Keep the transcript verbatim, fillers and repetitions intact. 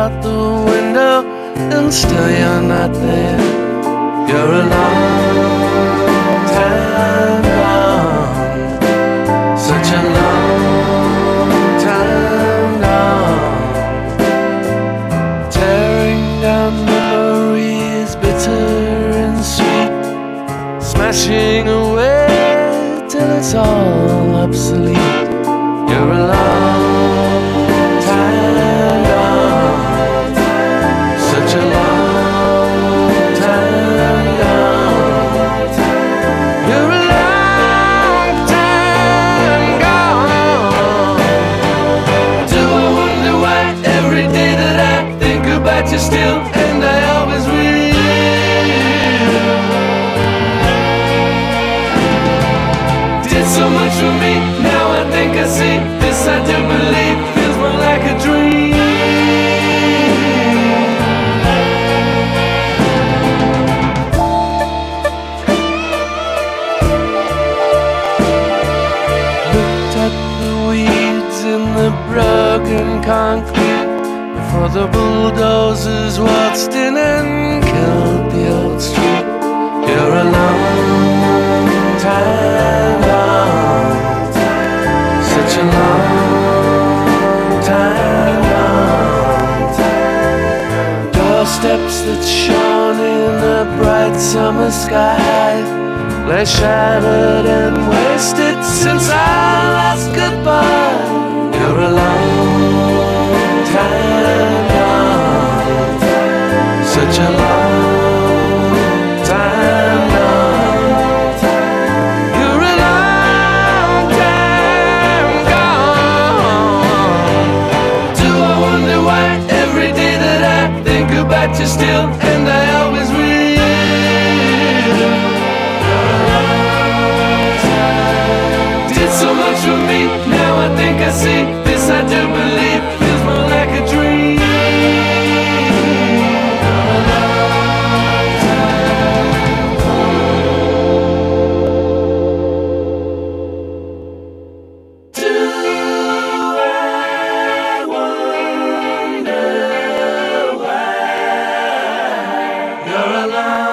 out the window, and still you're not there. You're a long time gone, such a long time gone. Tearing down memories, bitter and sweet, smashing away till it's all obsolete. You're a long time gone, such a long time gone. You're a long time gone. Do I wonder why every day that I think about you still, and I always will. Did so much for me, now I think I see. This I do believe feels more like a dream. Looked at the weeds in the broken concrete before the bulldozers waltzed in and killed the old street. You're a long time gone, such a long time gone. Doorsteps that shone in a bright summer sky lay shattered and wasted since I last goodbye. You're a long time gone, such a long time gone. You're a long time gone. Do I wonder why every day that I think about you still, and I always will. Did so much for me, now I think I see. This I do believe feels more like a dream. Do I wonder why you're alive?